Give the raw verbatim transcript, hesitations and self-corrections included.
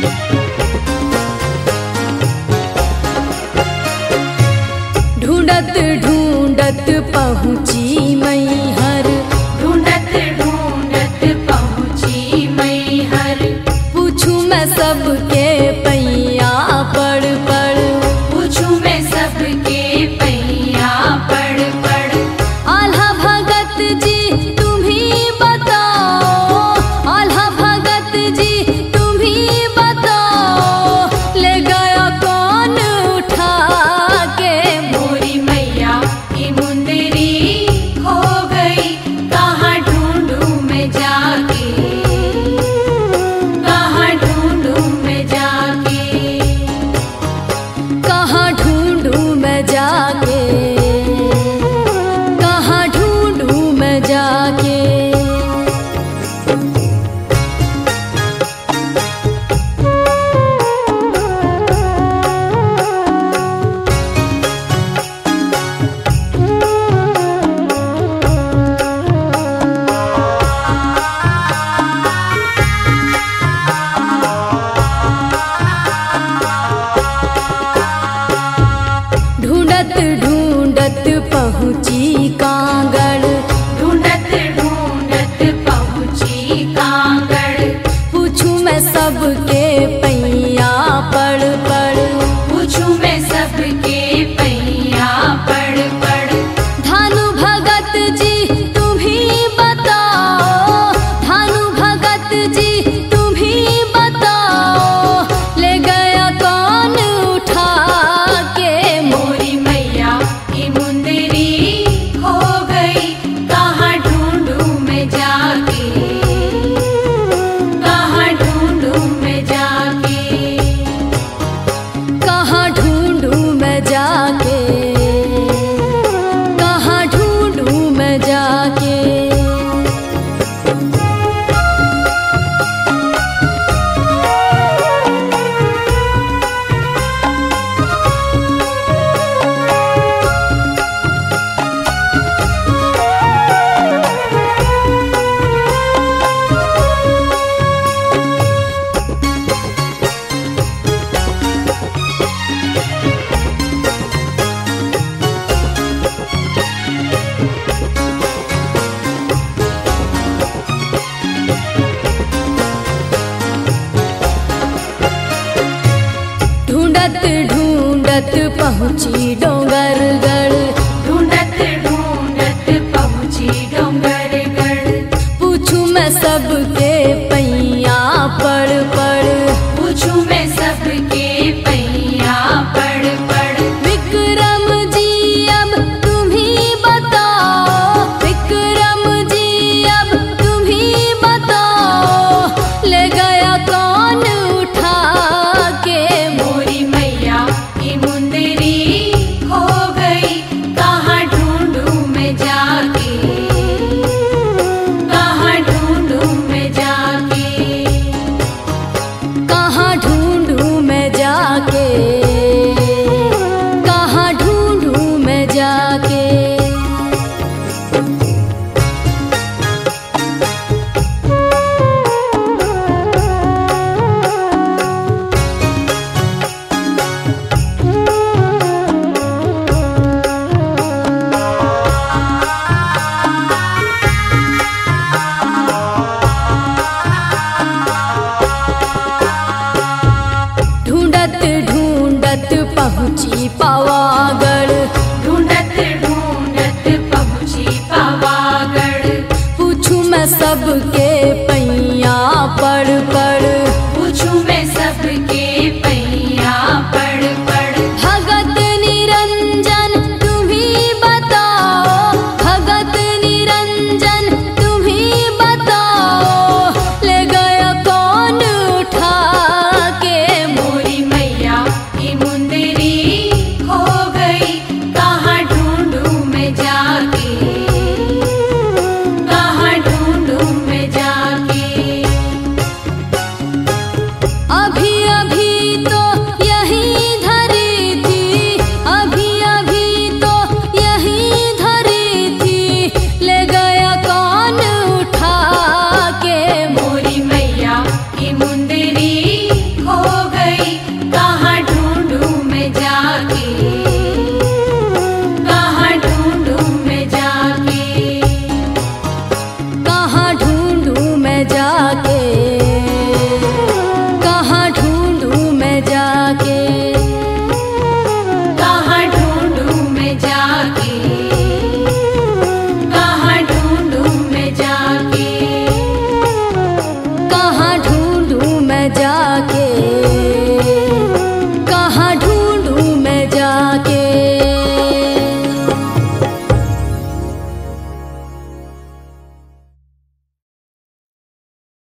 ढूंढत ढूंढत पहुँची मैहर, ढूंढत ढूंढत पहुँची मैहर। पूछूं मैं सबके पैया पड़ पड़, पूछूं मैं सबके पैया पड़ पड़। आल्हा भगत जी तुम ही बताओ, आल्हा भगत जी तुम ही बताओ, ले गया कौन उठा के। मोरी मैया की मुंदरी खो गई, कहाँ ढूंढूं मैं जाके, कहाँ ढूंढूं मैं जाके। कहाँ ढूंढूं मैं जाके, कहाँ ढूंढूं मैं जाके। ढूंढत ढूंढत पहुँची कांगड़, ढूंढत ढूंढत पहुँची कांगड़। पूछूं मैं सबके पैया पड़ पड़, पूछूं मैं सबके पैया पड़ पड़। धानु भगत जी तुम ही बताओ, धानु भगत जी तुम ही बताओ, ले गया कौन उठा के। मोरी मैया की मुंदरी खो गई, कहाँ ढूंढूं मैं जाके, कहाँ ढूंढूं मैं जाके। कहाँ ढूंढूं मैं जाके, कहाँ ढूंढूं मैं जाके। ढूंढत ढूंढत पहुँची डोंगर गर,